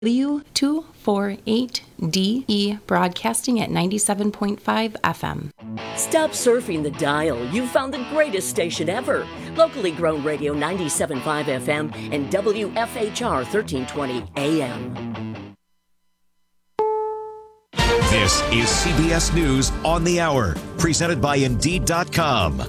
W248DE broadcasting at 97.5 FM. Stop surfing the dial. You've found the greatest station ever. Locally grown radio 97.5 FM and WFHR 1320 AM. This is CBS News on the Hour, presented by Indeed.com.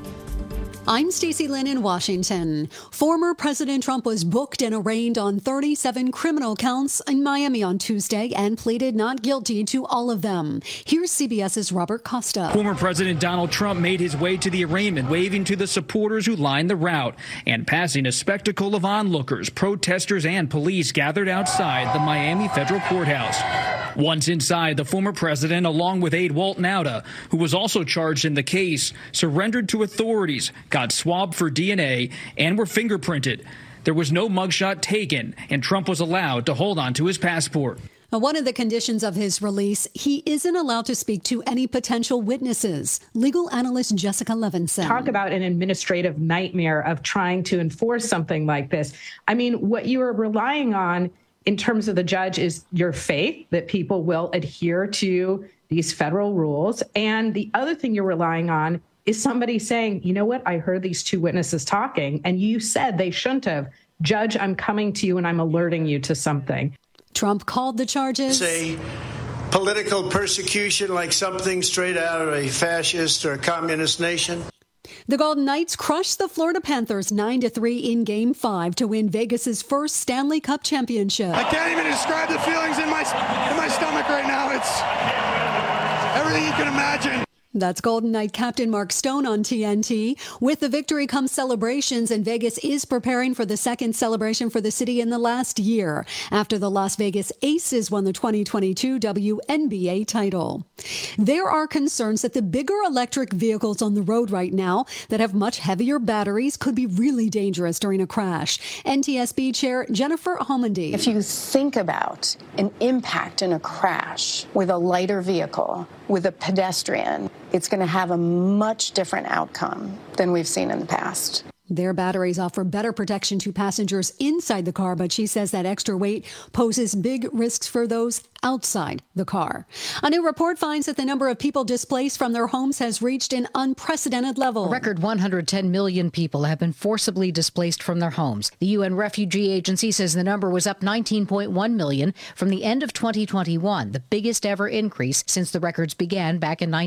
I'm Stacey Lynn in Washington. Former President Trump was booked and arraigned on 37 criminal counts in Miami on Tuesday and pleaded not guilty to all of them. Here's CBS's Robert Costa. Former President Donald Trump made his way to the arraignment, waving to the supporters who lined the route and passing a spectacle of onlookers, protesters, and police gathered outside the Miami federal courthouse. Once inside, the former president, along with aide Walt Nauta, who was also charged in the case, surrendered to authorities, got swabbed for DNA, and were fingerprinted. There was no mugshot taken, and Trump was allowed to hold on to his passport. One of the conditions of his release, he isn't allowed to speak to any potential witnesses. Legal analyst Jessica Levinson. Talk about an administrative nightmare of trying to enforce something like this. I mean, what you are relying on in terms of the judge is your faith that people will adhere to these federal rules. And the other thing you're relying on is somebody saying, you know what, I heard these two witnesses talking and you said they shouldn't have. Judge, I'm coming to you and I'm alerting you to something. Trump called the charges a political persecution, like something straight out of a fascist or a communist nation. The Golden Knights crushed the Florida Panthers 9-3 in Game 5 to win Vegas's first Stanley Cup championship. I can't even describe the feelings in my stomach right now. It's everything you can imagine. That's Golden Knight captain Mark Stone on TNT. With the victory comes celebrations, and Vegas is preparing for the second celebration for the city in the last year, after the Las Vegas Aces won the 2022 WNBA title. There are concerns that the bigger electric vehicles on the road right now that have much heavier batteries could be really dangerous during a crash. NTSB Chair Jennifer Homendy. If you think about an impact in a crash with a lighter vehicle, with a pedestrian, it's going to have a much different outcome than we've seen in the past. Their batteries offer better protection to passengers inside the car, but she says that extra weight poses big risks for those outside the car. A new report finds that the number of people displaced from their homes has reached an unprecedented level. A record 110 million people have been forcibly displaced from their homes. The UN Refugee Agency says the number was up 19.1 million from the end of 2021, the biggest ever increase since the records began back in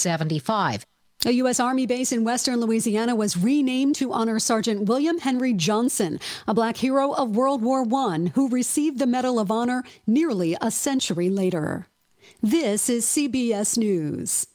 1975. A U.S. Army base in western Louisiana was renamed to honor Sergeant William Henry Johnson, a black hero of World War I who received the Medal of Honor nearly a century later. This is CBS News.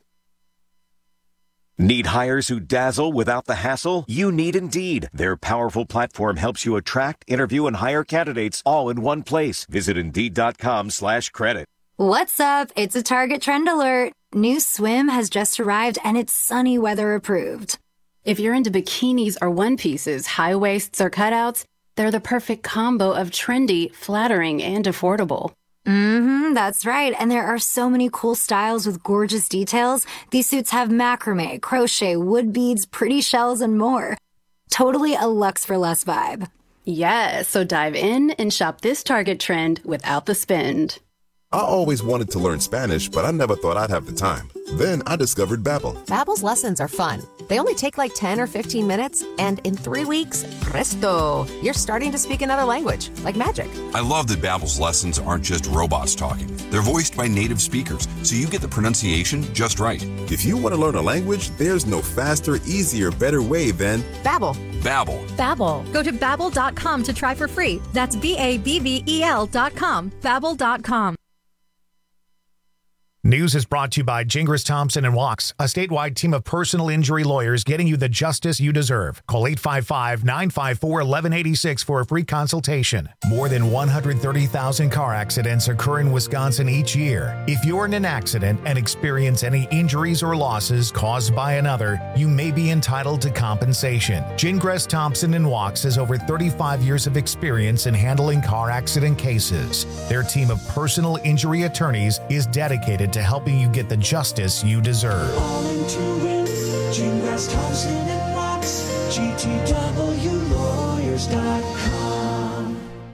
Need hires who dazzle without the hassle? You need Indeed. Their powerful platform helps you attract, interview, and hire candidates all in one place. Visit Indeed.com/credit. What's up? It's a Target trend alert. New swim has just arrived and it's sunny weather approved. If you're into bikinis or one pieces, high waists or cutouts, they're the perfect combo of trendy, flattering, and affordable. That's right. And there are so many cool styles with gorgeous details. These suits have macrame, crochet, wood beads, pretty shells, and more. Totally a luxe for less vibe. Yes, so dive in and shop this Target trend without the spend. I always wanted to learn Spanish, but I never thought I'd have the time. Then I discovered Babbel. Babbel's lessons are fun. They only take like 10 or 15 minutes, and in 3 weeks, presto, you're starting to speak another language, like magic. I love that Babbel's lessons aren't just robots talking. They're voiced by native speakers, so you get the pronunciation just right. If you want to learn a language, there's no faster, easier, better way than Babbel. Babbel. Babbel. Go to Babbel.com to try for free. That's Babbel.com. Babbel.com. News is brought to you by Gingras Thompson & Walks, a statewide team of personal injury lawyers getting you the justice you deserve. Call 855-954-1186 for a free consultation. More than 130,000 car accidents occur in Wisconsin each year. If you're in an accident and experience any injuries or losses caused by another, you may be entitled to compensation. Gingras Thompson & Walks has over 35 years of experience in handling car accident cases. Their team of personal injury attorneys is dedicated to helping you get the justice you deserve. All into it, Gingras Thompson & Walks, GTWlawyers.com.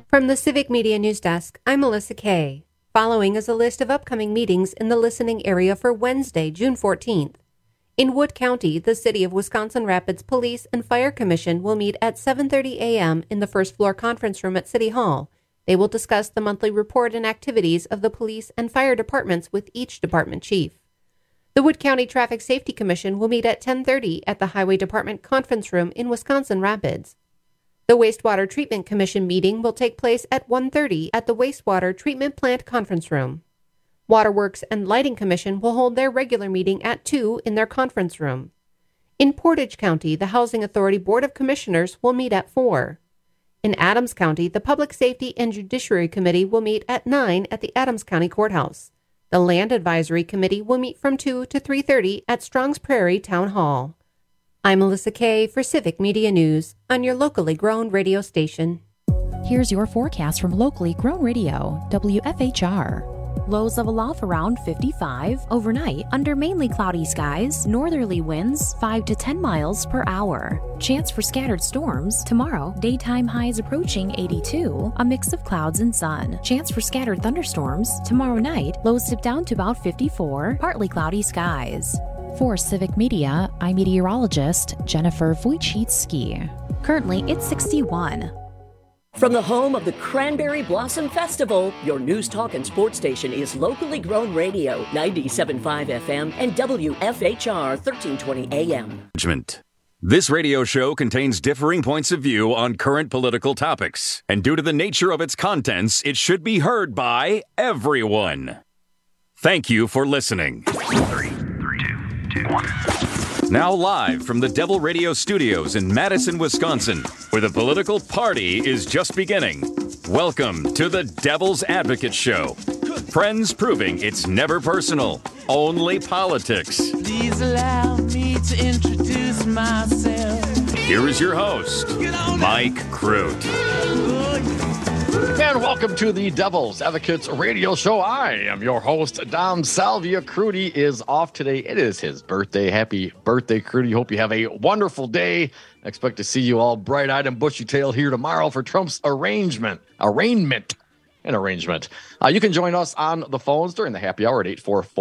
From the Civic Media News Desk, I'm Melissa Kay. Following is a list of upcoming meetings in the listening area for Wednesday, June 14th. In Wood County, the City of Wisconsin Rapids Police and Fire Commission will meet at 7:30 a.m. in the first floor conference room at City Hall. They will discuss the monthly report and activities of the police and fire departments with each department chief. The Wood County Traffic Safety Commission will meet at 10:30 at the Highway Department conference room in Wisconsin Rapids. The Wastewater Treatment Commission meeting will take place at 1:30 at the Wastewater Treatment Plant conference room. Waterworks and Lighting Commission will hold their regular meeting at 2 in their conference room. In Portage County, the Housing Authority Board of Commissioners will meet at 4. In Adams County, the Public Safety and Judiciary Committee will meet at 9 at the Adams County Courthouse. The Land Advisory Committee will meet from 2 to 3:30 at Strongs Prairie Town Hall. I'm Melissa Kay for Civic Media News on your locally grown radio station. Here's your forecast from locally grown radio, WFHR. Lows level off around 55. Overnight, under mainly cloudy skies, northerly winds 5 to 10 miles per hour. Chance for scattered storms. Tomorrow, daytime highs approaching 82. A mix of clouds and sun. Chance for scattered thunderstorms. Tomorrow night, lows dip down to about 54. Partly cloudy skies. For Civic Media, I'm meteorologist Jennifer Wojcicki. Currently, it's 61. From the home of the Cranberry Blossom Festival, your news, talk, and sports station is locally grown radio, 97.5 FM and WFHR 1320 AM. This radio show contains differing points of view on current political topics, and due to the nature of its contents, it should be heard by everyone. Thank you for listening. 3, 2, 1. Now live from the Devil Radio Studios in Madison, Wisconsin, where the political party is just beginning. Welcome to the Devil's Advocate Show. Friends proving it's never personal, only politics. Please allow me to introduce myself. Here is your host, Mike Crute. And welcome to the Devil's Advocates Radio Show. I am your host, Dom Salvia. Crudy is off today. It is his birthday. Happy birthday, Crudy. Hope you have a wonderful day. I expect to see you all bright-eyed and bushy-tailed here tomorrow for Trump's arraignment. You can join us on the phones during the happy hour at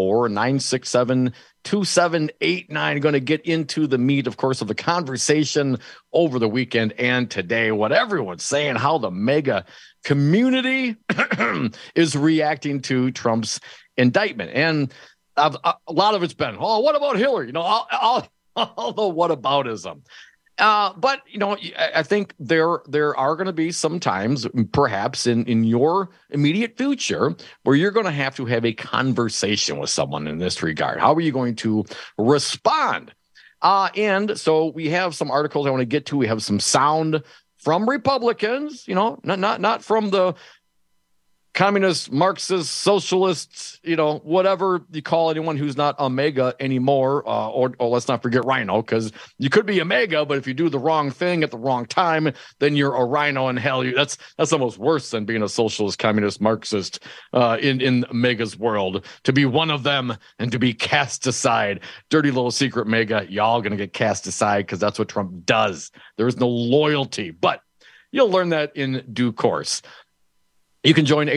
844-967-2789. Going to get into the meat, of course, of the conversation over the weekend and today. What everyone's saying, how the mega community is reacting to Trump's indictment. And a lot of it's been, oh, what about Hillary? You know, all the whataboutism. But, you know, I think there are going to be some times, perhaps in your immediate future, where you're going to have a conversation with someone in this regard. How are you going to respond? And so we have some articles I want to get to. We have some sound from Republicans, you know, not from the communists, Marxists, socialists, you know, whatever you call anyone who's not a MAGA anymore, or let's not forget Rhino, because you could be a MAGA, but if you do the wrong thing at the wrong time, then you're a Rhino in hell. That's almost worse than being a socialist, communist, Marxist in MAGA's world. To be one of them and to be cast aside, dirty little secret MAGA, y'all gonna get cast aside because that's what Trump does. There is no loyalty, but you'll learn that in due course. You can join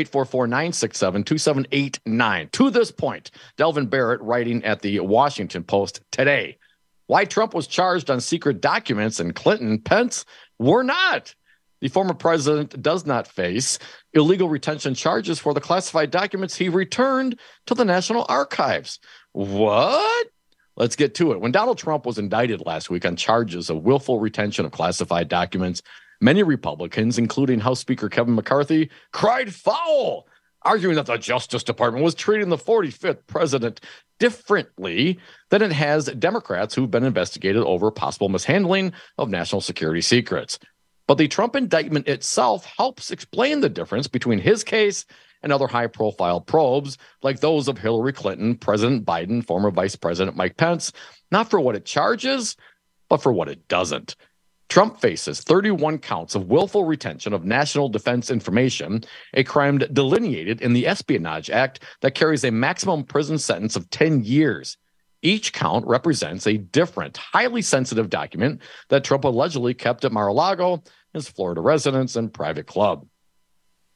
844-967-2789. To this point, Delvin Barrett writing at the Washington Post today, why Trump was charged on secret documents and Clinton, Pence were not. The former president does not face illegal retention charges for the classified documents he returned to the National Archives. What? Let's get to it. When Donald Trump was indicted last week on charges of willful retention of classified documents, many Republicans, including House Speaker Kevin McCarthy, cried foul, arguing that the Justice Department was treating the 45th president differently than it has Democrats who've been investigated over possible mishandling of national security secrets. But the Trump indictment itself helps explain the difference between his case and other high-profile probes, like those of Hillary Clinton, President Biden, former Vice President Mike Pence, not for what it charges, but for what it doesn't. Trump faces 31 counts of willful retention of national defense information, a crime delineated in the Espionage Act that carries a maximum prison sentence of 10 years. Each count represents a different, highly sensitive document that Trump allegedly kept at Mar-a-Lago, his Florida residence and private club.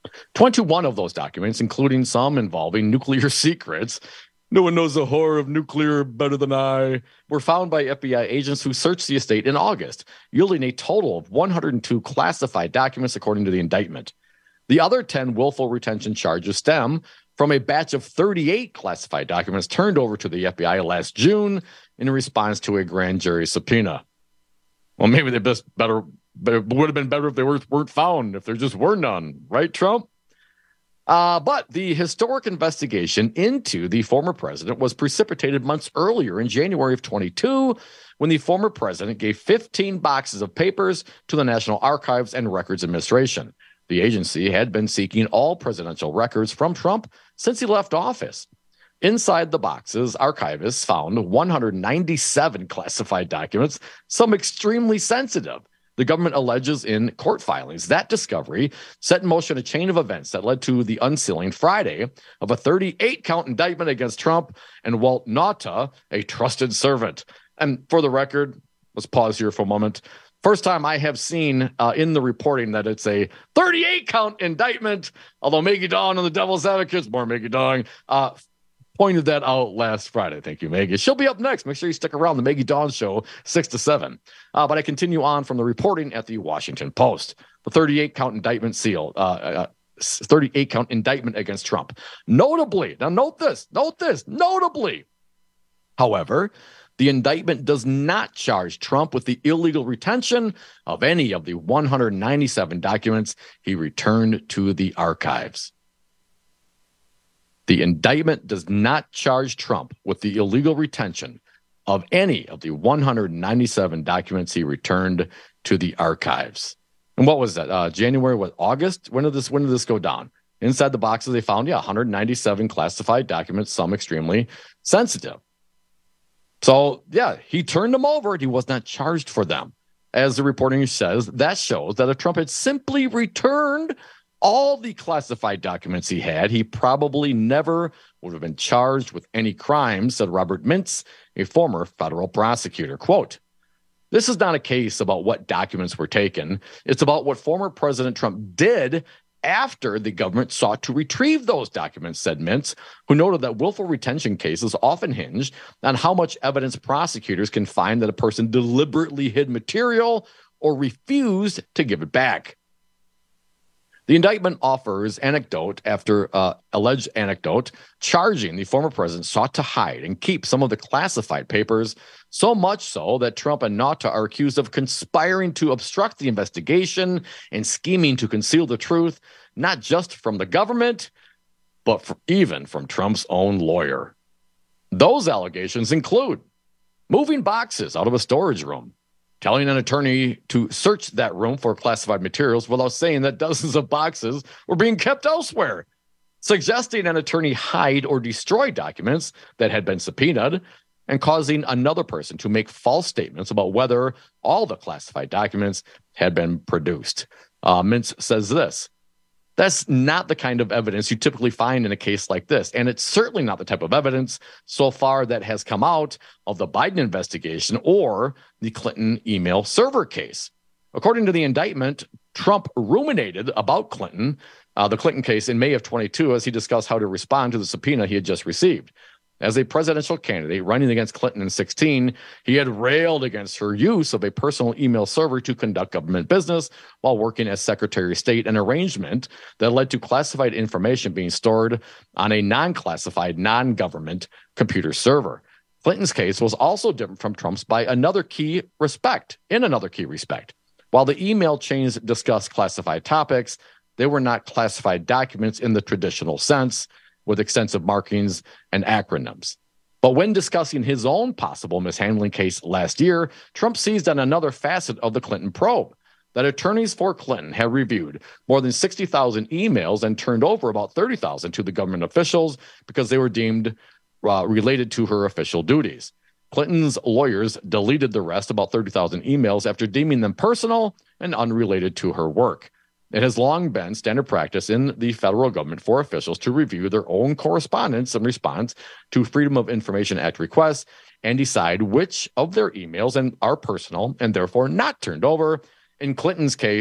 21 of those documents, including some involving nuclear secrets, no one knows the horror of nuclear better than I, were found by FBI agents who searched the estate in August, yielding a total of 102 classified documents, according to the indictment. The other 10 willful retention charges stem from a batch of 38 classified documents turned over to the FBI last June in response to a grand jury subpoena. Well, maybe they but it would have been better if they weren't found, if there just were none, right, Trump? But the historic investigation into the former president was precipitated months earlier in January of 22, when the former president gave 15 boxes of papers to the National Archives and Records Administration. The agency had been seeking all presidential records from Trump since he left office. Inside the boxes, archivists found 197 classified documents, some extremely sensitive. The government alleges in court filings that discovery set in motion a chain of events that led to the unsealing Friday of a 38-count indictment against Trump and Walt Nauta, a trusted servant. And for the record, let's pause here for a moment. First time I have seen in the reporting that it's a 38-count indictment, although Maggie Dawn and the Devil's Advocates, more Maggie Dawn, pointed that out last Friday. Thank you, Maggie. She'll be up next. Make sure you stick around. The Maggie Dawn Show, 6 to 7. But I continue on from the reporting at the Washington Post. The 38-count indictment seal, 38-count indictment against Trump. Notably, now note this, notably, however, the indictment does not charge Trump with the illegal retention of any of the 197 documents he returned to the archives. The indictment does not charge Trump with the illegal retention of any of the 197 documents he returned to the archives. And what was that? August? When did this go down? Inside the boxes, they found 197 classified documents, some extremely sensitive. So, he turned them over and he was not charged for them. As the reporting says, that shows that if Trump had simply returned all the classified documents he had, he probably never would have been charged with any crimes, said Robert Mintz, a former federal prosecutor. Quote, "This is not a case about what documents were taken. It's about what former President Trump did after the government sought to retrieve those documents," said Mintz, who noted that willful retention cases often hinge on how much evidence prosecutors can find that a person deliberately hid material or refused to give it back. The indictment offers anecdote after alleged anecdote, charging the former president sought to hide and keep some of the classified papers, so much so that Trump and Nauta are accused of conspiring to obstruct the investigation and scheming to conceal the truth, not just from the government, but even from Trump's own lawyer. Those allegations include moving boxes out of a storage room, telling an attorney to search that room for classified materials without saying that dozens of boxes were being kept elsewhere, suggesting an attorney hide or destroy documents that had been subpoenaed, and causing another person to make false statements about whether all the classified documents had been produced. Mintz says this: "That's not the kind of evidence you typically find in a case like this. And it's certainly not the type of evidence so far that has come out of the Biden investigation or the Clinton email server case." According to the indictment, Trump ruminated about the Clinton case in May of 22, as he discussed how to respond to the subpoena he had just received. As a presidential candidate running against Clinton in 2016, he had railed against her use of a personal email server to conduct government business while working as Secretary of State, an arrangement that led to classified information being stored on a non-classified, non-government computer server. Clinton's case was also different from Trump's in another key respect. While the email chains discussed classified topics, they were not classified documents in the traditional sense, with extensive markings and acronyms. But when discussing his own possible mishandling case last year, Trump seized on another facet of the Clinton probe, that attorneys for Clinton have reviewed more than 60,000 emails and turned over about 30,000 to the government officials because they were deemed related to her official duties. Clinton's lawyers deleted the rest, about 30,000 emails, after deeming them personal and unrelated to her work. It has long been standard practice in the federal government for officials to review their own correspondence in response to Freedom of Information Act requests and decide which of their emails are personal and therefore not turned over. In Clinton's case,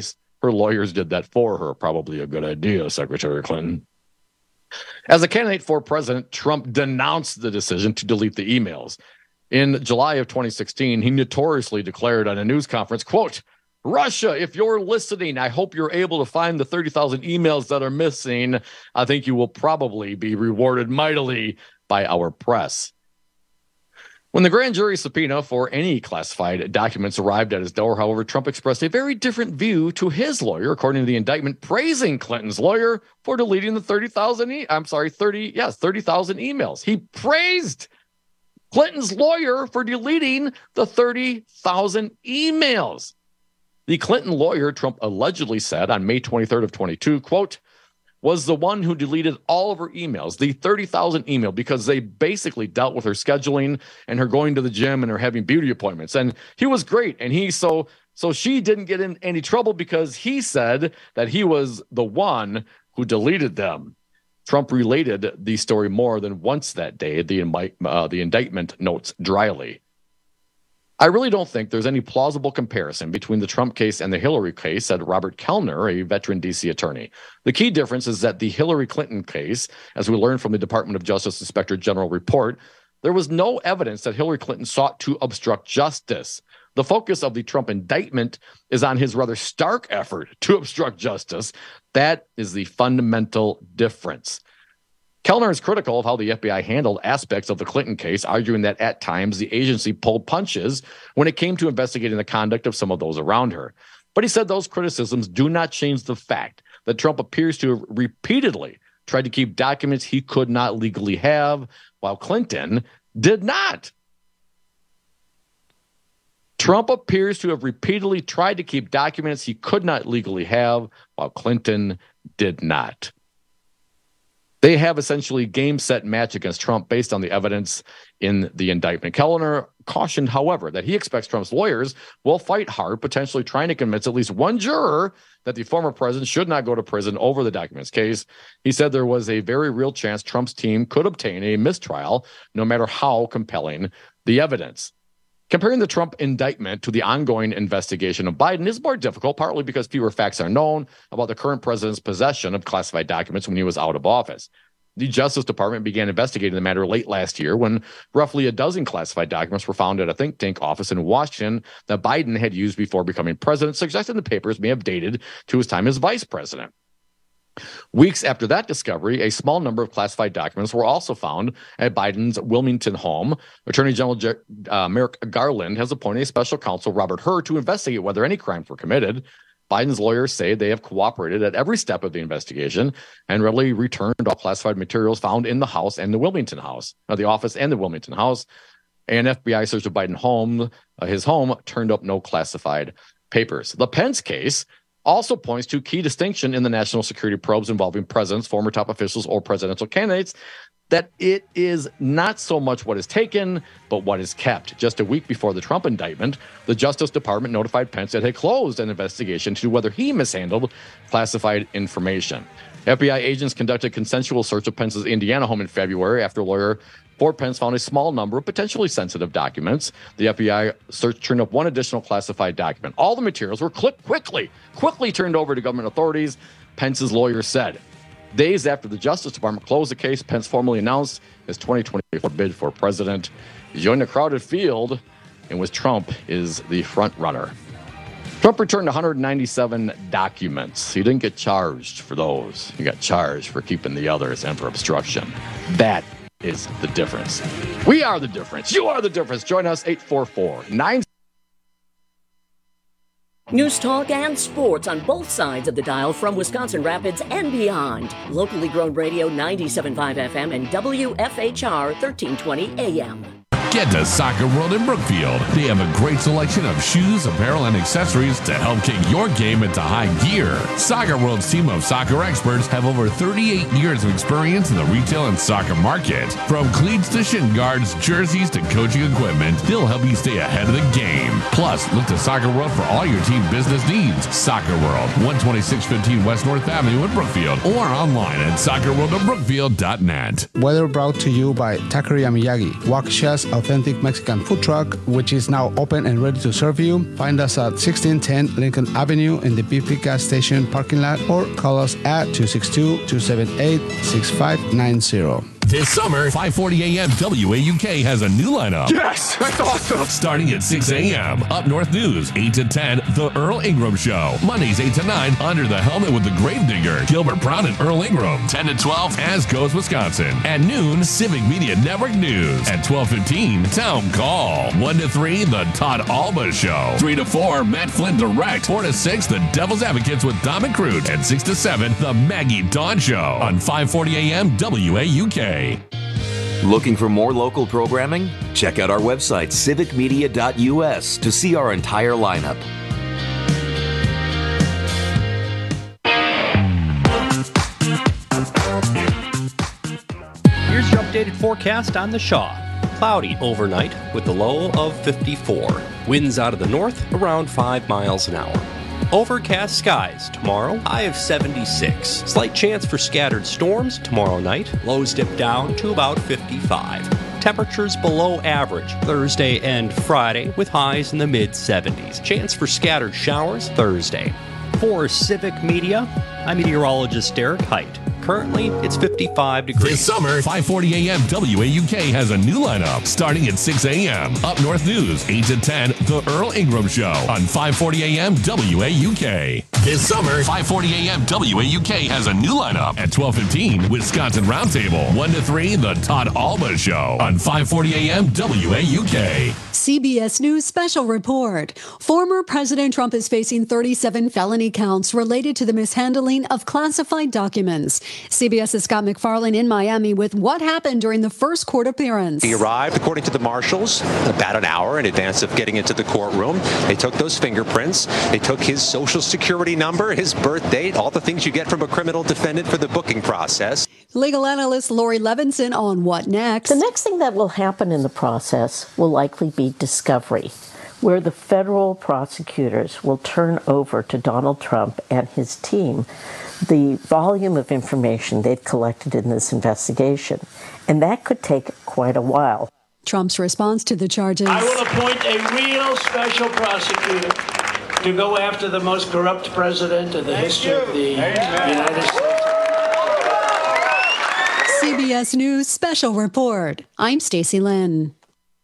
her lawyers did that for her. Probably a good idea, Secretary Clinton. As a candidate for president, Trump denounced the decision to delete the emails. In July of 2016, he notoriously declared on a news conference, quote, "Russia, if you're listening, I hope you're able to find the 30,000 emails that are missing. I think you will probably be rewarded mightily by our press." When the grand jury subpoena for any classified documents arrived at his door, however, Trump expressed a very different view to his lawyer, according to the indictment, praising Clinton's lawyer for deleting the 30,000 emails. He praised Clinton's lawyer for deleting the 30,000 emails. The Clinton lawyer, Trump allegedly said on May 23rd of 22, quote, was the one who deleted all of her emails, the 30,000 email, because they basically dealt with her scheduling and her going to the gym and her having beauty appointments. And he was great. And so she didn't get in any trouble because he said that he was the one who deleted them. Trump related the story more than once that day, the indictment notes dryly. I really don't think there's any plausible comparison between the Trump case and the Hillary case, said Robert Kellner, a veteran D.C. attorney. The key difference is that the Hillary Clinton case, as we learned from the Department of Justice Inspector General report, there was no evidence that Hillary Clinton sought to obstruct justice. The focus of the Trump indictment is on his rather stark effort to obstruct justice. That is the fundamental difference. Kellner is critical of how the FBI handled aspects of the Clinton case, arguing that at times the agency pulled punches when it came to investigating the conduct of some of those around her. But he said those criticisms do not change the fact that Trump appears to have repeatedly tried to keep documents he could not legally have, while Clinton did not. Trump appears to have repeatedly tried to keep documents he could not legally have, while Clinton did not. They have essentially game, set, match against Trump based on the evidence in the indictment. Kellner cautioned, however, that he expects Trump's lawyers will fight hard, potentially trying to convince at least one juror that the former president should not go to prison over the documents case. He said there was a very real chance Trump's team could obtain a mistrial, no matter how compelling the evidence. Comparing the Trump indictment to the ongoing investigation of Biden is more difficult, partly because fewer facts are known about the current president's possession of classified documents when he was out of office. The Justice Department began investigating the matter late last year when roughly a dozen classified documents were found at a think tank office in Washington that Biden had used before becoming president, suggesting the papers may have dated to his time as vice president. Weeks after that discovery, a small number of classified documents were also found at Biden's Wilmington home. Attorney General Merrick Garland has appointed a special counsel, Robert Hur, to investigate whether any crimes were committed. Biden's lawyers say they have cooperated at every step of the investigation and readily returned all classified materials found in the house and the Wilmington house, the office and the Wilmington house. An FBI search of Biden's home, his home, turned up no classified papers. The Pence case also points to key distinction in the national security probes involving presidents, former top officials, or presidential candidates, that it is not so much what is taken, but what is kept. Just a week before the Trump indictment, the Justice Department notified Pence that it had closed an investigation to whether he mishandled classified information. FBI agents conducted a consensual search of Pence's Indiana home in February after lawyer Fort Pence found a small number of potentially sensitive documents. The FBI search turned up one additional classified document. All the materials were quickly turned over to government authorities, Pence's lawyer said. Days after the Justice Department closed the case, Pence formally announced his 2024 bid for president. He joined a crowded field in which Trump is the front runner. Trump returned 197 documents. He didn't get charged for those. He got charged for keeping the others and for obstruction. That is the difference. We are the difference. You are the difference. Join us 844-9. News talk and sports on both sides of the dial from Wisconsin Rapids and beyond. Locally grown radio 97.5 FM and WFHR 1320 AM. Get to Soccer World in Brookfield. They have a great selection of shoes, apparel, and accessories to help kick your game into high gear. Soccer World's team of soccer experts have over 38 years of experience in the retail and soccer market. From cleats to shin guards, jerseys to coaching equipment, they'll help you stay ahead of the game. Plus, look to Soccer World for all your team business needs. Soccer World, 12615 West North Avenue in Brookfield, or online at soccerworldofbrookfield.net. Weather brought to you by Takara Miyagi, Waukesha's authentic Mexican food truck, which is now open and ready to serve you. Find us at 1610 Lincoln Avenue in the BP gas station parking lot, or call us at 262-278-6590. This summer, 5:40 a.m. WAUK has a new lineup. Yes, that's awesome. Starting at 6 a.m. Up North News, 8 to 10, The Earl Ingram Show. Mondays, 8 to 9, Under the Helmet with the Gravedigger, Gilbert Brown and Earl Ingram. 10 to 12, As Goes Wisconsin. At noon, Civic Media Network News. At 12:15, Town Call. 1 to 3, The Todd Alba Show. 3 to 4, Matt Flynn Direct. 4 to 6, The Devil's Advocates with Dom McCroot. And 6 to 7, The Maggie Dawn Show on 5:40 a.m. WAUK. Looking for more local programming? Check out our website, civicmedia.us, to see our entire lineup. Here's your updated forecast on the Shaw. Cloudy overnight with a low of 54. Winds out of the north around 5 miles an hour. Overcast skies tomorrow, high of 76. Slight chance for scattered storms tomorrow night. Lows dip down to about 55. Temperatures below average Thursday and Friday with highs in the mid-70s. Chance for scattered showers Thursday. For Civic Media, I'm meteorologist Derek Height. Currently, it's 55 degrees. This summer, 5:40 a.m. WAUK has a new lineup. Starting at 6 a.m. Up North News, 8 to 10, The Earl Ingram Show on 5:40 a.m. WAUK. This summer, 5:40 a.m. WAUK has a new lineup. At 12:15, Wisconsin Roundtable. 1 to 3, The Todd Alba Show on 5:40 a.m. WAUK. CBS News special report. Former President Trump is facing 37 felony counts related to the mishandling of classified documents. CBS's Scott McFarlane in Miami with what happened during the first court appearance. He arrived, according to the marshals, about an hour in advance of getting into the courtroom. They took those fingerprints. They took his social security number, his birth date, all the things you get from a criminal defendant for the booking process. Legal analyst Lori Levinson on what next. The next thing that will happen in the process will likely be discovery, where the federal prosecutors will turn over to Donald Trump and his team the volume of information they've collected in this investigation. And that could take quite a while. Trump's response to the charges. I will appoint a real special prosecutor to go after the most corrupt president in the history of the United States. CBS News special report. I'm Stacey Lynn.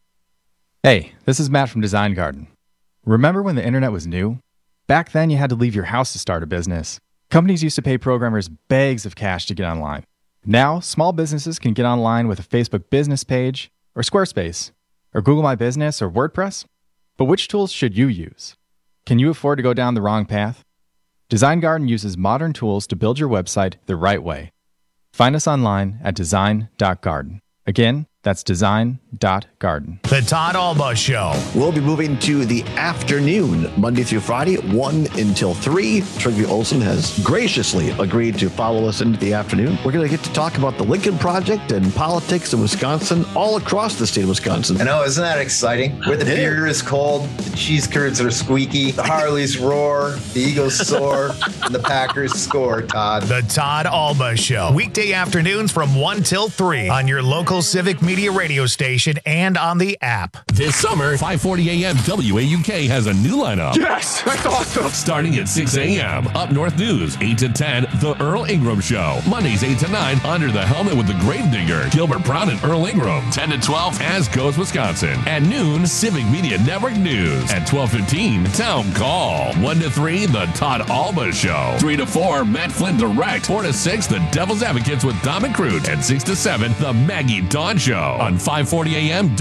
Hey, this is Matt from Design Garden. Remember when the internet was new? Back then, you had to leave your house to start a business. Companies used to pay programmers bags of cash to get online. Now, small businesses can get online with a Facebook business page, or Squarespace, or Google My Business, or WordPress. But which tools should you use? Can you afford to go down the wrong path? Design Garden uses modern tools to build your website the right way. Find us online at design.garden. Again, that's design.garden. The Todd Alba Show. We'll be moving to the afternoon, Monday through Friday, 1 until 3. Trygve Olsen has graciously agreed to follow us into the afternoon. We're going to get to talk about the Lincoln Project and politics in Wisconsin, all across the state of Wisconsin. I know, isn't that exciting? Where the beer is cold, the cheese curds are squeaky, the Harleys roar, the Eagles soar, and the Packers score, Todd. The Todd Alba Show. Weekday afternoons from 1 till 3 on your local Civic Media radio station and on the app. This summer, 5:40 a.m. WAUK has a new lineup. Yes, that's awesome. Starting at 6 a.m. Up North News, 8 to 10, The Earl Ingram Show. Mondays, 8 to 9, Under the Helmet with the Gravedigger, Gilbert Brown and Earl Ingram. 10 to 12, As Goes Wisconsin. At noon, Civic Media Network News. At 12:15, Town Call. 1 to 3, The Todd Alba Show. 3 to 4, Matt Flynn Direct. 4 to 6, The Devil's Advocates with Dom McCroot. And 6 to 7, The Maggie Dawn Show on 5:40 a.m.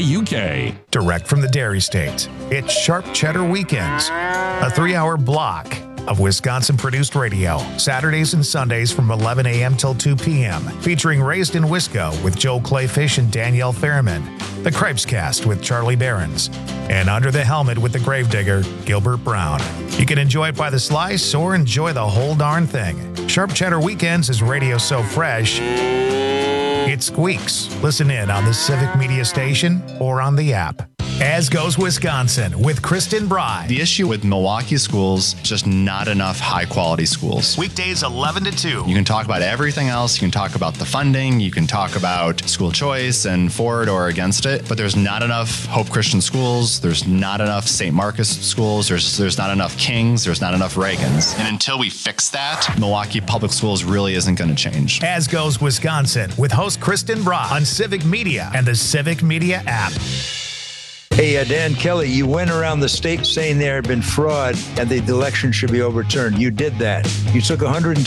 WAUK. Direct from the Dairy State, it's Sharp Cheddar Weekends, a 3-hour block of Wisconsin-produced radio, Saturdays and Sundays from 11 a.m. till 2 p.m., featuring Raised in Wisco with Joe Clayfish and Danielle Fairman, The Cripescast with Charlie Behrens, and Under the Helmet with the Gravedigger, Gilbert Brown. You can enjoy it by the slice or enjoy the whole darn thing. Sharp Cheddar Weekends is radio so fresh, it squeaks. Listen in on the Civic Media Station or on the app. As Goes Wisconsin with Kristen Bry. The issue with Milwaukee schools, just not enough high-quality schools. Weekdays 11 to 2. You can talk about everything else. You can talk about the funding. You can talk about school choice and for it or against it. But there's not enough Hope Christian schools. There's not enough St. Marcus schools. There's not enough Kings. There's not enough Reagans. And until we fix that, Milwaukee Public Schools really isn't going to change. As Goes Wisconsin with host Kristen Bry on Civic Media and the Civic Media app. Hey, Dan Kelly, you went around the state saying there had been fraud and the election should be overturned. You did that. You took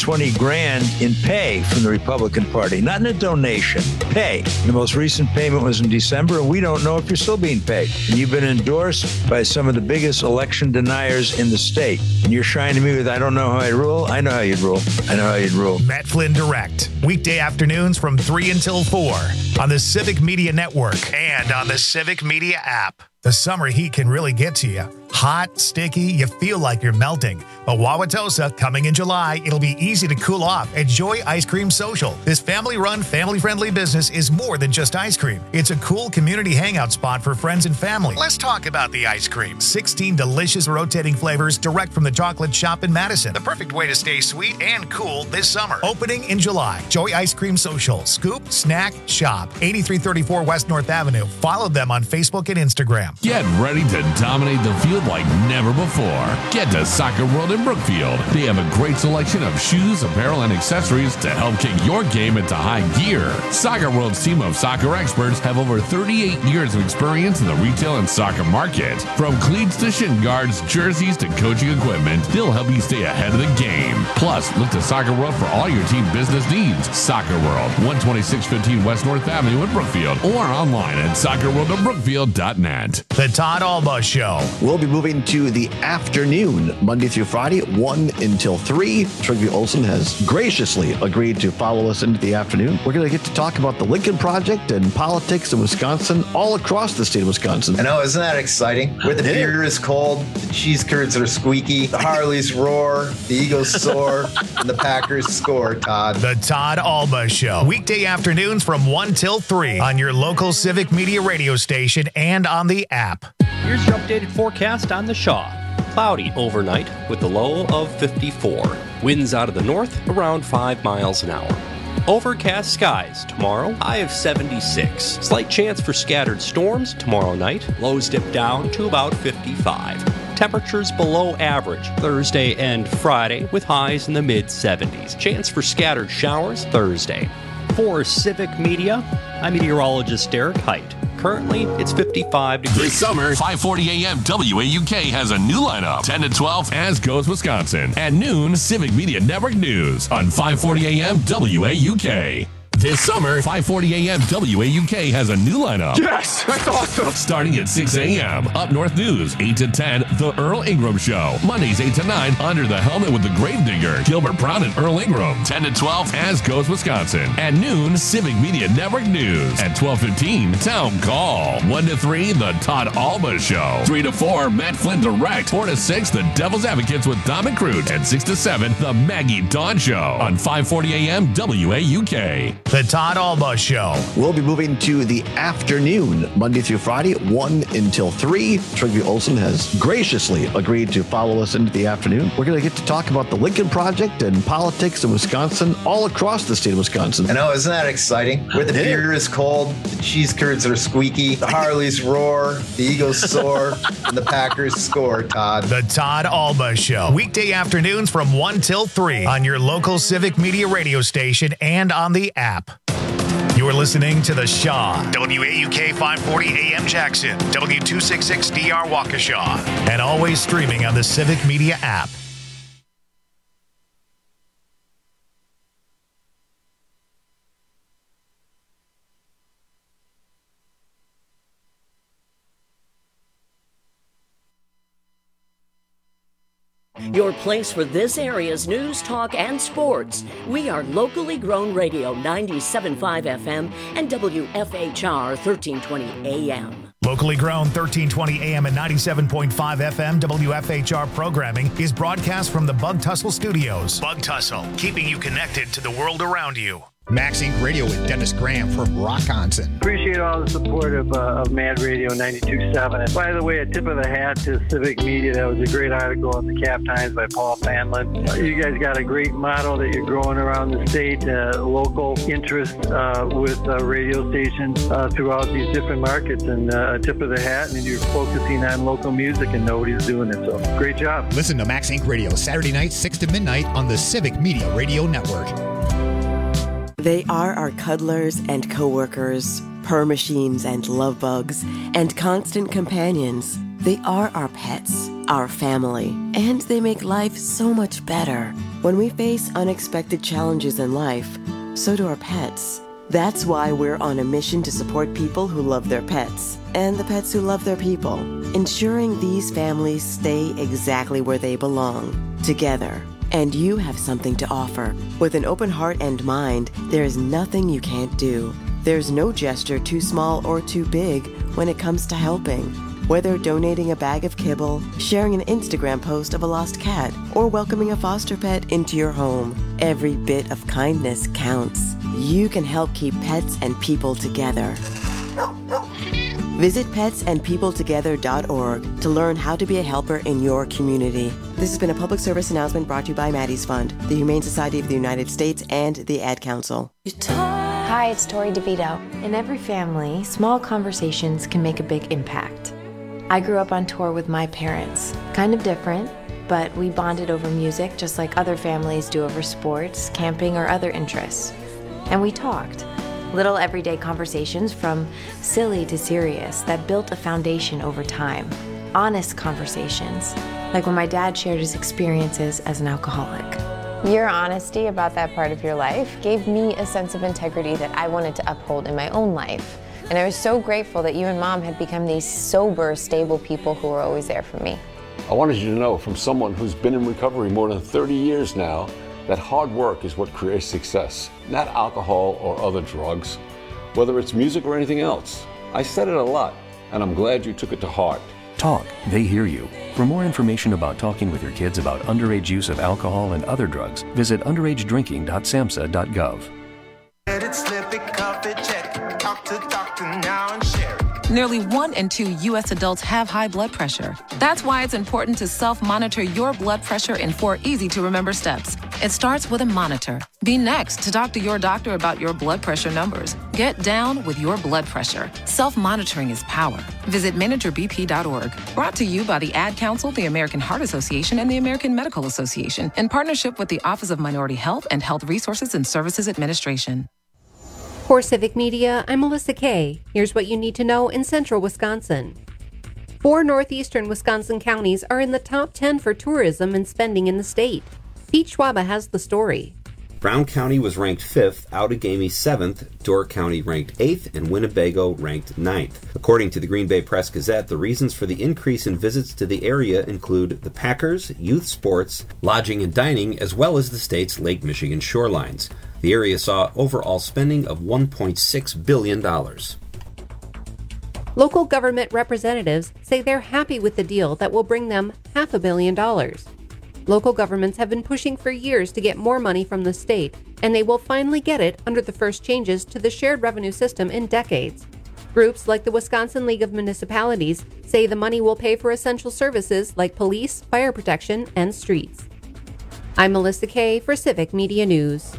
$120,000 in pay from the Republican Party, not in a donation, pay. The most recent payment was in December, and we don't know if you're still being paid. And you've been endorsed by some of the biggest election deniers in the state. And you're shining me with, I don't know how I rule. I know how you'd rule. I know how you'd rule. Matt Flynn Direct, weekday afternoons from 3 until 4 on the Civic Media Network and on the Civic Media app. The summer heat can really get to you. Hot, sticky, you feel like you're melting. But Wauwatosa, coming in July, it'll be easy to cool off at Joy Ice Cream Social. This family-run, family-friendly business is more than just ice cream. It's a cool community hangout spot for friends and family. Let's talk about the ice cream. 16 delicious rotating flavors direct from the chocolate shop in Madison. The perfect way to stay sweet and cool this summer. Opening in July. Joy Ice Cream Social. Scoop, snack, shop. 8334 West North Avenue. Follow them on Facebook and Instagram. Get ready to dominate the field like never before. Get to Soccer World in Brookfield. They have a great selection of shoes, apparel, and accessories to help kick your game into high gear. Soccer World's team of soccer experts have over 38 years of experience in the retail and soccer market. From cleats to shin guards, jerseys to coaching equipment, they'll help you stay ahead of the game. Plus, look to Soccer World for all your team business needs. Soccer World, 12615 West North Avenue in Brookfield, or online at soccerworldofbrookfield.net. The Todd Alba Show. We'll be moving to the afternoon, Monday through Friday, 1 until 3. Trygve Olsen has graciously agreed to follow us into the afternoon. We're going to get to talk about the Lincoln Project and politics in Wisconsin, all across the state of Wisconsin. I know, isn't that exciting? Where the beer is cold, the cheese curds are squeaky, the Harleys roar, the Eagles soar, and the Packers score, Todd. The Todd Alba Show. Weekday afternoons from 1 till 3 on your local Civic Media radio station and on the app. Here's your updated forecast on the Shaw. Cloudy overnight with a low of 54. Winds out of the north around 5 miles an hour. Overcast skies tomorrow, high of 76. Slight chance for scattered storms tomorrow night. Lows dip down to about 55. Temperatures below average Thursday and Friday with highs in the mid-70s. Chance for scattered showers Thursday. For Civic Media, I'm meteorologist Derek Height. Currently, it's 55 degrees. This summer, 5:40 a.m. WAUK has a new lineup. 10 to 12, As Goes Wisconsin. At noon, Civic Media Network News on 5:40 a.m. WAUK. This summer, 5:40 a.m. WAUK has a new lineup. Yes, that's awesome. Starting at 6 a.m. Up North News, 8 to 10, The Earl Ingram Show. Mondays, 8 to 9, Under the Helmet with the Gravedigger, Gilbert Brown and Earl Ingram. 10 to 12, As Goes Wisconsin. At noon, Civic Media Network News. At 12:15, Town Call. 1 to 3, The Todd Alba Show. 3 to 4, Matt Flynn Direct. 4 to 6, The Devil's Advocates with Dom and Crute. And 6 to 7, The Maggie Dawn Show on 5:40 a.m. WAUK. The Todd Alba Show. We'll be moving to the afternoon, Monday through Friday, 1 until 3. Trygve Olsen has graciously agreed to follow us into the afternoon. We're going to get to talk about the Lincoln Project and politics in Wisconsin, all across the state of Wisconsin. I know, isn't that exciting? Where the beer is cold, the cheese curds are squeaky, the Harleys roar, the Eagles soar, and the Packers score, Todd. The Todd Alba Show. Weekday afternoons from 1 till 3 on your local Civic Media radio station and on the app. You're listening to The Shaw, WAUK 540 AM Jackson, W266DR Waukesha, and always streaming on the Civic Media app. Your place for this area's news, talk, and sports. We are locally grown radio 97.5 FM and WFHR 1320 AM. Locally grown 1320 AM and 97.5 FM WFHR programming is broadcast from the Bug Tussle Studios. Bug Tussle, keeping you connected to the world around you. Max Inc. Radio with Dennis Graham from Rockonson. Appreciate all the support of Mad Radio 92.7. By the way, a tip of the hat to Civic Media. That was a great article in the Cap Times by Paul Fanlin. You guys got a great model that you're growing around the state, local interest with radio stations throughout these different markets, and a tip of the hat, and you're focusing on local music and nobody's doing it. So great job. Listen to Max Inc. Radio Saturday night, 6 to midnight on the Civic Media Radio Network. They are our cuddlers and coworkers, purr machines and love bugs, and constant companions. They are our pets, our family, and they make life so much better. When we face unexpected challenges in life, so do our pets. That's why we're on a mission to support people who love their pets and the pets who love their people, ensuring these families stay exactly where they belong, together. And you have something to offer. With an open heart and mind, there is nothing you can't do. There's no gesture too small or too big when it comes to helping. Whether donating a bag of kibble, sharing an Instagram post of a lost cat, or welcoming a foster pet into your home, every bit of kindness counts. You can help keep pets and people together. Visit petsandpeopletogether.org to learn how to be a helper in your community. This has been a public service announcement brought to you by Maddie's Fund, the Humane Society of the United States, and the Ad Council. Hi, it's Tori DeVito. In every family, small conversations can make a big impact. I grew up on tour with my parents. Kind of different, but we bonded over music just like other families do over sports, camping, or other interests. And we talked. Little everyday conversations from silly to serious that built a foundation over time. Honest conversations, like when my dad shared his experiences as an alcoholic. Your honesty about that part of your life gave me a sense of integrity that I wanted to uphold in my own life. And I was so grateful that you and Mom had become these sober, stable people who were always there for me. I wanted you to know from someone who's been in recovery more than 30 years now that hard work is what creates success, not alcohol or other drugs, whether it's music or anything else. I said it a lot, and I'm glad you took it to heart. Talk, they hear you. For more information about talking with your kids about underage use of alcohol and other drugs, visit underagedrinking.samhsa.gov. Nearly 1 in 2 U.S. adults have high blood pressure. That's why it's important to self-monitor your blood pressure in 4 easy-to-remember steps. It starts with a monitor. Be next to talk to your doctor about your blood pressure numbers. Get down with your blood pressure. Self-monitoring is power. Visit managerbp.org. Brought to you by the Ad Council, the American Heart Association, and the American Medical Association, in partnership with the Office of Minority Health and Health Resources and Services Administration. For Civic Media, I'm Melissa Kay. Here's what you need to know in central Wisconsin. 4 northeastern Wisconsin counties are in the top 10 for tourism and spending in the state. Pete Schwaba has the story. Brown County was ranked 5th, Outagamie 7th, Door County ranked 8th, and Winnebago ranked 9th. According to the Green Bay Press Gazette, the reasons for the increase in visits to the area include the Packers, youth sports, lodging and dining, as well as the state's Lake Michigan shorelines. The area saw overall spending of $1.6 billion. Local government representatives say they're happy with the deal that will bring them $500 million. Local governments have been pushing for years to get more money from the state, and they will finally get it under the first changes to the shared revenue system in decades. Groups like the Wisconsin League of Municipalities say the money will pay for essential services like police, fire protection, and streets. I'm Melissa Kay for Civic Media News.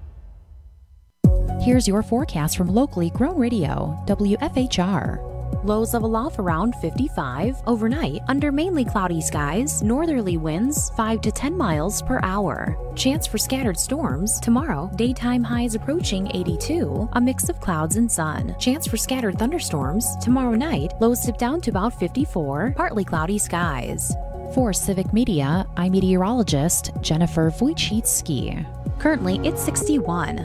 Here's your forecast from locally grown radio, WFHR. Lows of aloft around 55, overnight under mainly cloudy skies, northerly winds 5 to 10 miles per hour. Chance for scattered storms tomorrow, daytime highs approaching 82, a mix of clouds and sun. Chance for scattered thunderstorms tomorrow night, lows dip down to about 54, partly cloudy skies. For Civic Media, I'm meteorologist Jennifer Wojcicki. Currently, it's 61.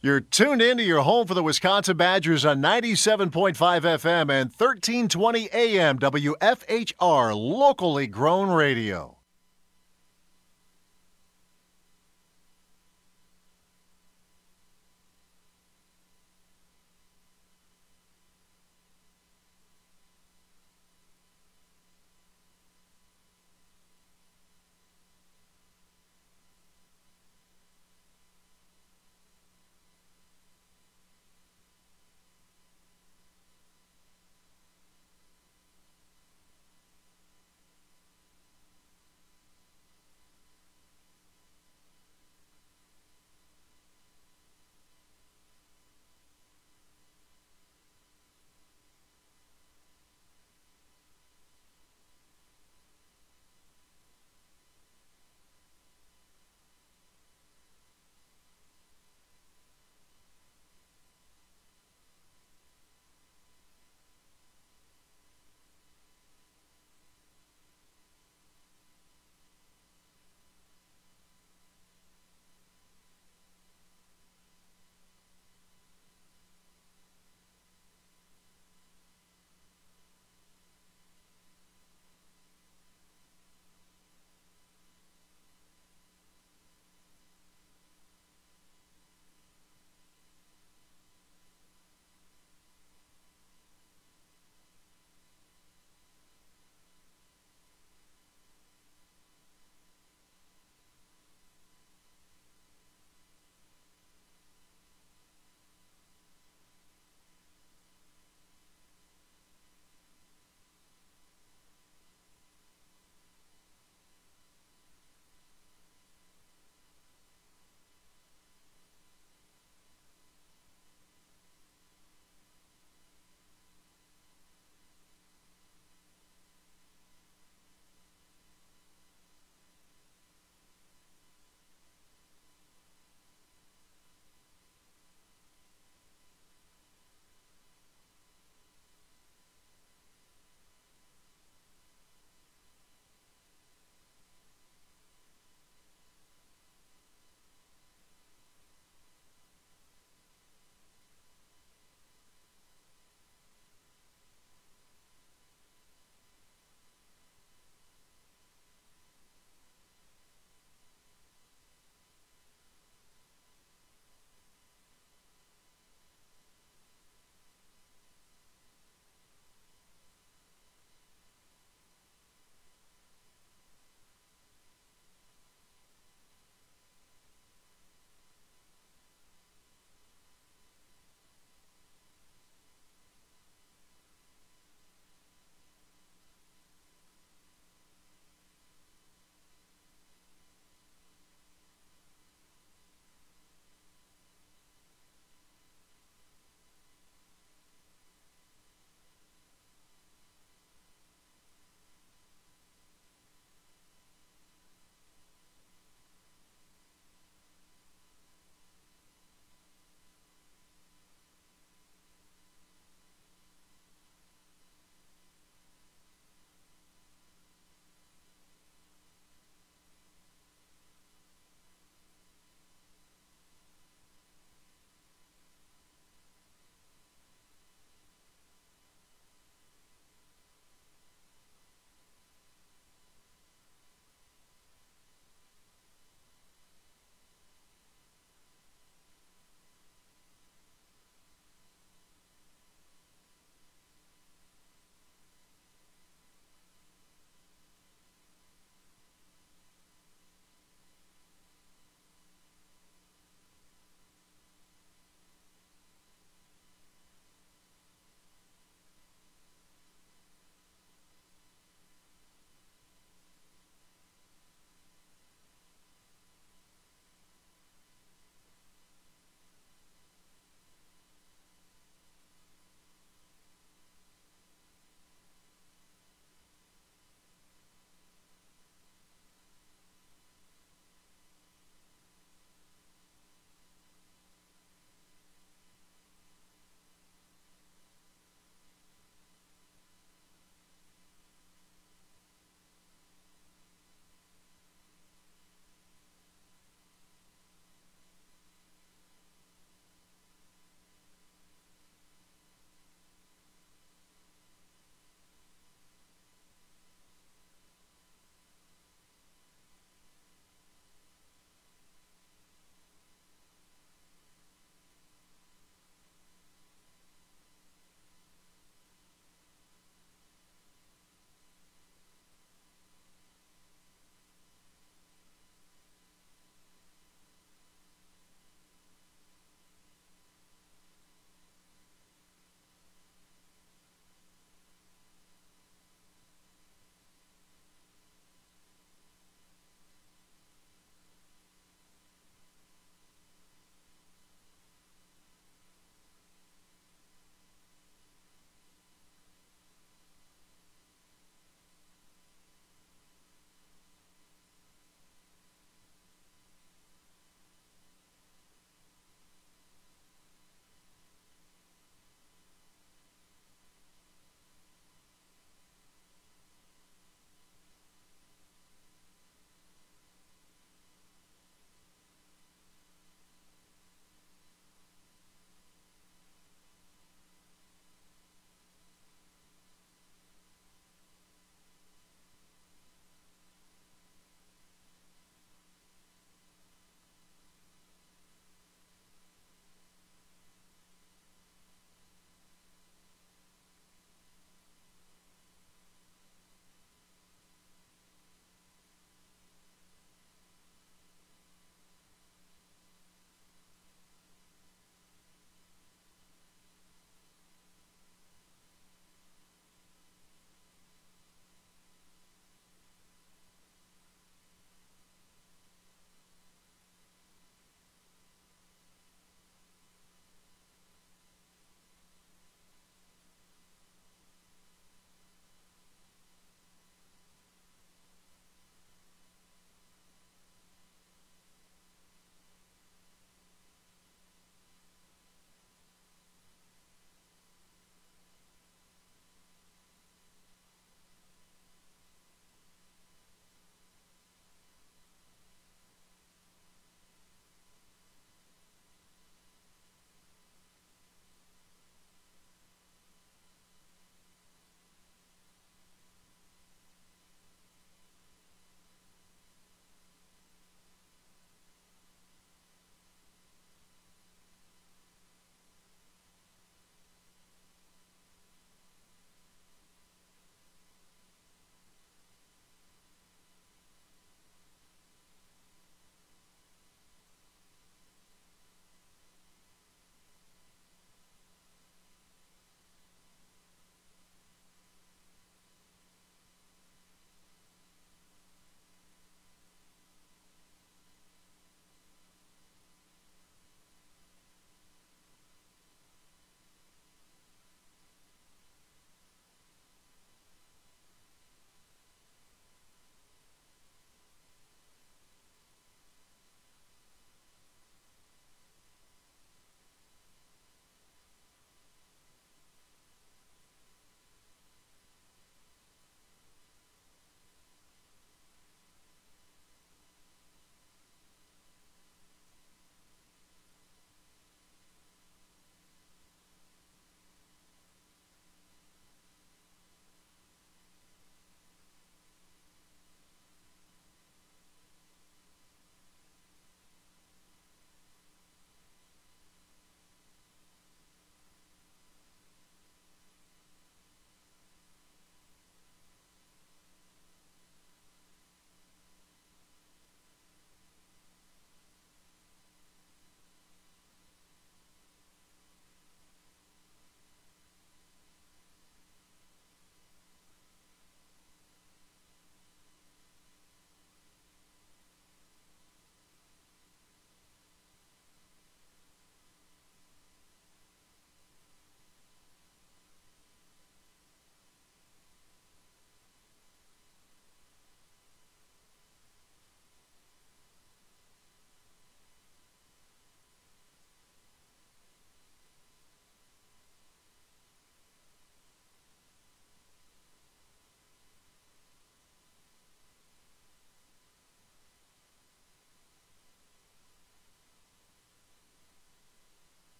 You're tuned in to your home for the Wisconsin Badgers on 97.5 FM and 1320 AM WFHR, locally grown radio.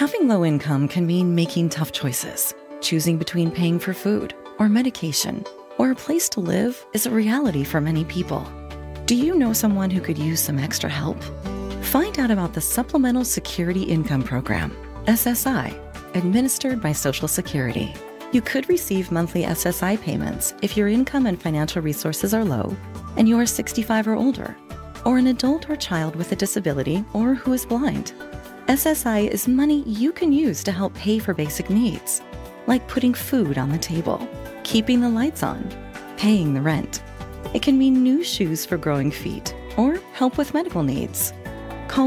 Having low income can mean making tough choices. Choosing between paying for food or medication or a place to live is a reality for many people. Do you know someone who could use some extra help? Find out about the Supplemental Security Income Program, SSI, administered by Social Security. You could receive monthly SSI payments if your income and financial resources are low and you are 65 or older, or an adult or child with a disability or who is blind. SSI is money you can use to help pay for basic needs, like putting food on the table, keeping the lights on, paying the rent. It can mean new shoes for growing feet or help with medical needs. Call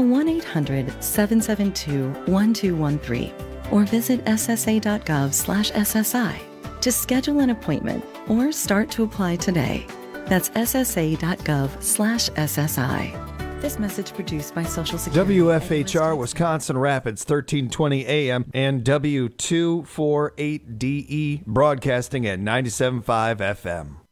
1-800-772-1213 or visit ssa.gov/SSI to schedule an appointment or start to apply today. That's ssa.gov/SSI. This message produced by Social Security. WFHR Wisconsin Rapids, 1320 AM and W248DE, broadcasting at 97.5 FM.